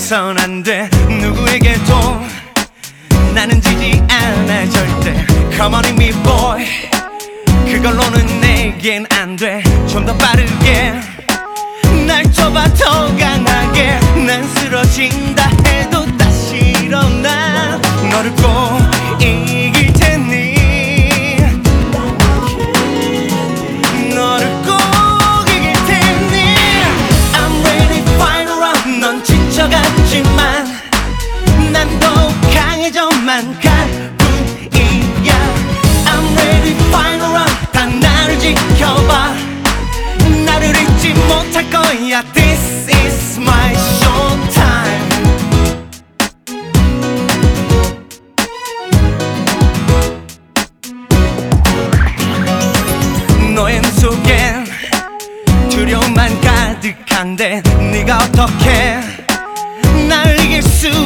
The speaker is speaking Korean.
해선 안 돼. 누구에게도 나는 지지 않아 절대. Come on in me boy, 그걸로는 내겐 안 돼. 좀 더 빠르게 날 좁아 더 강하게. 난 쓰러진다 해도 다시 일어나. 너를 꼭 이길 테니, 너를 꼭 이길 테니. I'm ready final round. 넌 지쳐갔지만 난 더욱 강해져만 갈 뿐이야. I'm ready final round. 다 나를 지켜봐. 나를 잊지 못할 거야. This is my show time. 너의 눈 속엔 두려움만 가득한데 네가 어떻게 날 이길 수